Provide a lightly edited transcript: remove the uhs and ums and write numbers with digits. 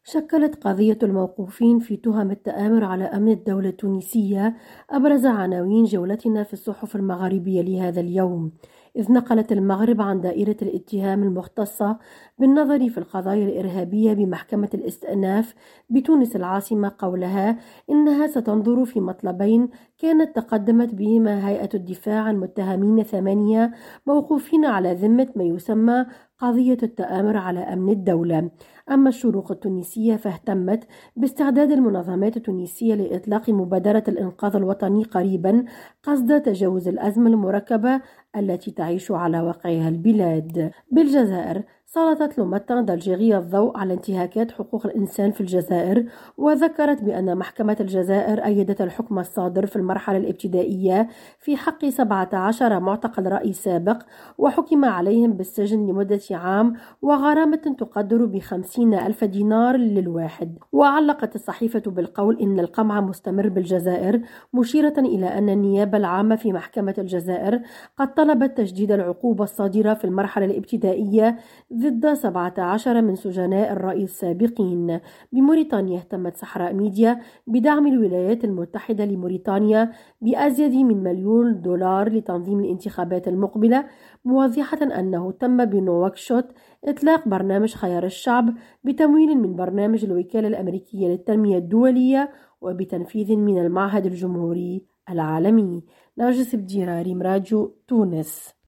شكلت قضية الموقوفين في تهم التآمر على أمن الدولة التونسية أبرز عناوين جولتنا في الصحف المغاربية لهذا اليوم، إذ نقلت المغرب عن دائرة الاتهام المختصة بالنظر في القضايا الإرهابية بمحكمة الاستئناف بتونس العاصمة قولها إنها ستنظر في مطلبين كانت تقدمت بهما هيئة الدفاع عن متهمين 8 موقوفين على ذمة ما يسمى قضية التآمر على أمن الدولة. أما الشروق التونسية فاهتمت باستعداد المنظمات التونسية لإطلاق مبادرة الإنقاذ الوطني قريبا قصد تجاوز الأزمة المركبة التي تعيش على واقعها البلاد. بالجزائر سلطت لوماتان دالجيريا الضوء على انتهاكات حقوق الإنسان في الجزائر، وذكرت بأن محكمة الجزائر أيدت الحكم الصادر في المرحلة الابتدائية في حق 17 معتقل رأي سابق، وحكم عليهم بالسجن لمدة عام وغرامة تقدر ب50,000 دينار للواحد. وعلقت الصحيفة بالقول إن القمع مستمر بالجزائر، مشيرة إلى أن النيابة العامة في محكمة الجزائر قد طلبت تجديد العقوبة الصادرة في المرحلة الابتدائية ضد 17 من سجناء الرأي السابقين. بموريتانيا اهتمت صحراء ميديا بدعم الولايات المتحدة لموريتانيا بأزيد من $1,000,000 لتنظيم الانتخابات المقبلة، موضحة أنه تم بنواكشوط إطلاق برنامج خيار الشعب بتمويل من برنامج الوكالة الأمريكية للتنمية الدولية وبتنفيذ من المعهد الجمهوري العالمي. نرجس بديراري، راديو تونس.